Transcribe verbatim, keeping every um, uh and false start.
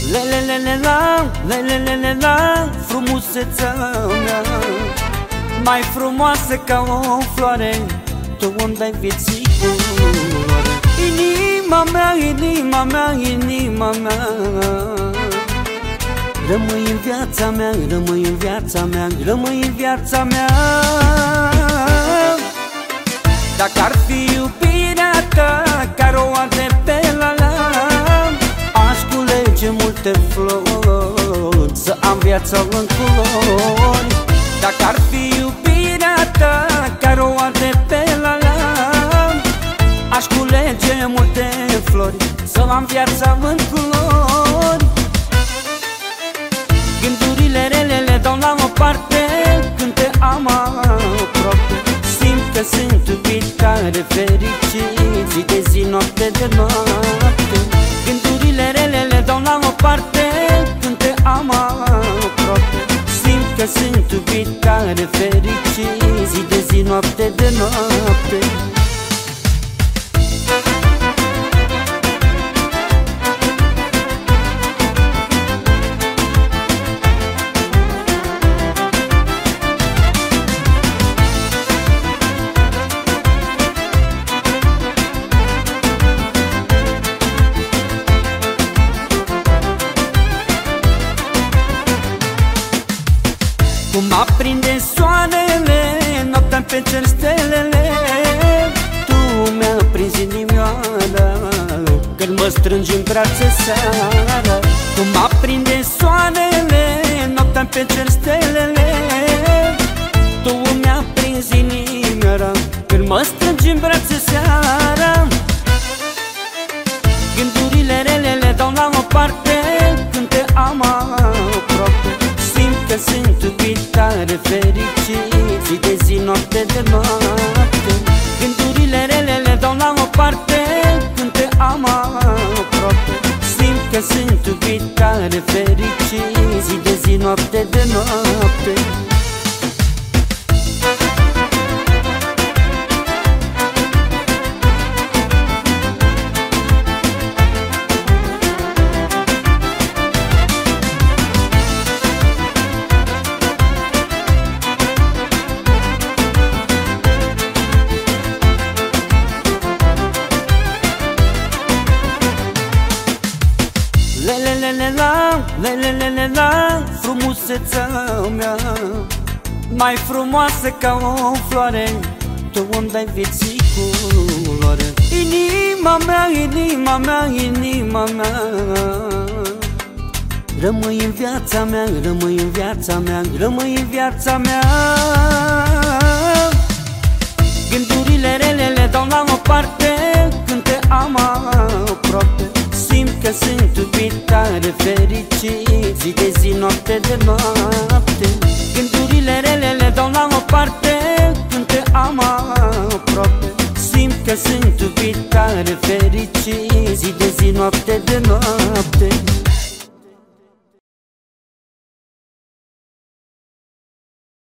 Le-le-le-le-la, le-le-le-le-la, frumusețea mea, mai frumoasă ca o floare, tu îmi dai vieții culoare. Inima mea, inima mea, inima mea, rămâi în viața mea, rămâi în viața mea, rămâi în viața mea. Dacă ar fi iubirea ta care o arde pe la la, aș culege multe flori, să am viața în culori. Dacă ar fi iubirea ta care o arde pe la la, aș culege multe flori, să am viața în culori. Gândurile rele le dau la o parte când te am aproape. Simt că sunt iubit care fericit, zi de zi, noapte de noapte. Gândurile rele le dau la o parte când te am aproape. Simt că sunt iubit care fericit, zi de zi, noapte de noapte. Cum aprinde soarele, noaptea pe cer stelele, tu mi-a prins inimioara când mă strângi în brațe seara. Cum aprinde soarele, noaptea pe cer stelele, tu mi-a prins inimioara când mă strângi în brațe seara. Gândurile rele le dau la o parte când te am aproape. Simt că sunt iubit care fericit, zi de zi, noapte de noapte. Gândurile rele le dau la o parte când te am aproape. Simt că sunt iubit care fericit, zi de zi, noapte de noapte. Le-le-le-le-la, le-le-le-le-la, frumusețea mea, mai frumoasă ca o floare, tu îmi dai vieții culoare. Inima mea, inima mea, inima mea, rămâi în viața mea, rămâi în viața mea, rămâi în viața mea. Gândurile rele le dau la o parte când te am aproape. Simt că sunt iubit care fericit, zi de zi, noapte de noapte. Gândurile rele le dau la o parte când te am aproape. Simt că sunt iubit care fericit, zi de zi, noapte de noapte.